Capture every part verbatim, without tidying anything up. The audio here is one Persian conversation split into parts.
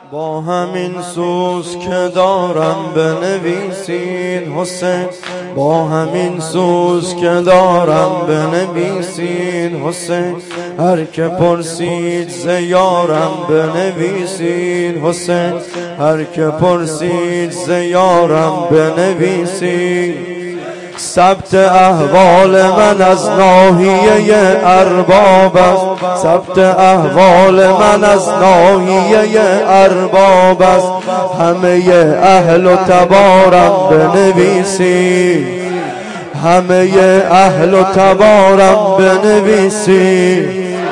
با همین سوز که دارم بنویسین حسین، با همین سوز که دارم بنویسین حسین، هر که پرسید ز یارم بنویسین حسین، هر که پرسید ز یارم بنویسین. ثبت احوال من از ناحیه ارباب است، ثبت احوال من از ناحیه ارباب است، همه اهل و تبارم بنویسی، همه اهل و تبارم بنویسی.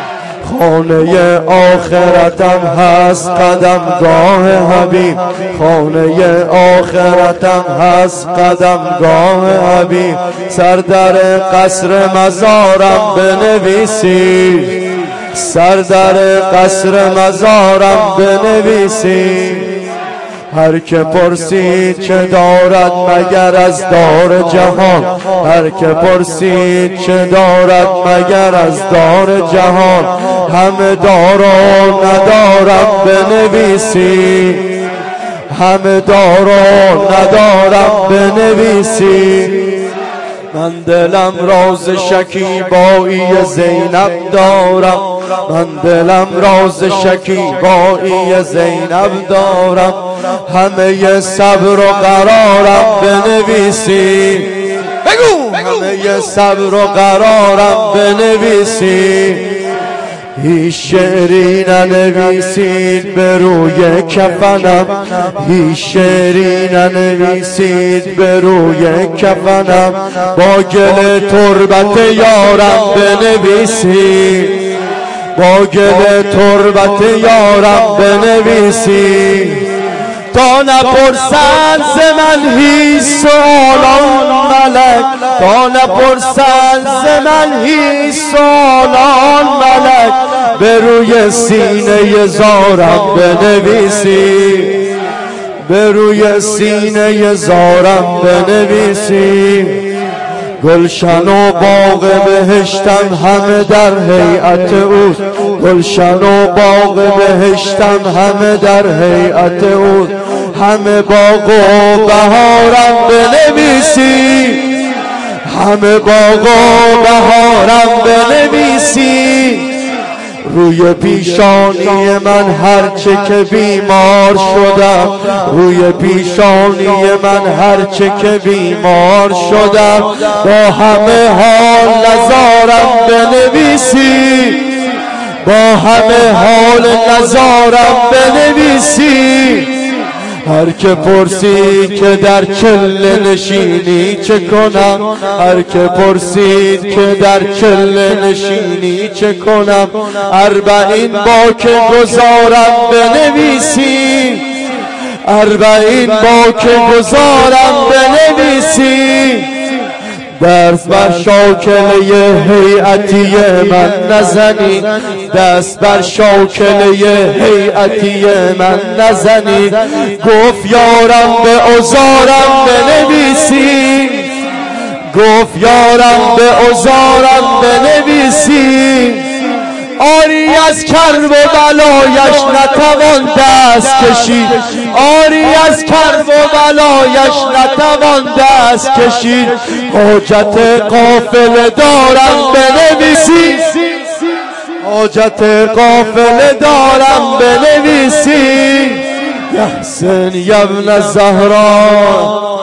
خانه آخرتم هست قدمگاه حبیب، خانه آخرتم هست قدمگاه حبیب، سر در قصر مزارم بنویسی، سر در قصر مزارم بنویسی. هر که پرسید چه دارد مگر از دار جهان، هر که پرسید چه دارد مگر از دار جهان، همه دار و ندارم بنویسی، همه دار و ندارم بنویسی. من دلم راز شکیبایی زینب دارم، من دلم راز شکیبایی زینب دارم، همه صبر و قرارم بنویسی، بگو همه صبر و قرارم بنویسی. هیچ شعری ننویسید به روی کفنم، هیچ شعری ننویسید به روی کفنم، با گل تربت یارم بنویسید، با گل تربت یارم بنویسید. تا نپرسند ز من هیچ سؤالان ملک، تا نپرسند ز من هیچ سؤالان ملک، به روی سینه زارم بنویسی، به روی سینه زارم بنویسی. گلشن و باغ بهشتم همه در هیئت اوست، گلشن و باغ بهشتم همه در هیئت اوست، همه باغ و بهارم بنویسی، همه باغ و بهارم بنویسی. روی پیشانی من هرچه که بیمار شدم، روی پیشانی من هرچه که بیمار شدم، با همه حال نزارم بنویسی، با همه حال نزارم بنویسی. هر که پرسید که در چله نشینی چه کنم، هر که پرسید که در چله نشینی چه کنم، اربعین با که گذارم بنویسی، اربعین با که گذارم بنویسی. دست بر شاکله هیئتی من نزنید، دست بر شاکله هیئتی من نزنید، گفت یارم به عذارم بنویسی، گفت یارم به عذارم بنویسی. آری از کرب و بلایش نتوان دست کشید، آری از کرب و بلایش نتوان دست کشید، حاجت قافله دارم بنویسی، حاجت قافله دارم بنویسی. یحسن یبن زهرا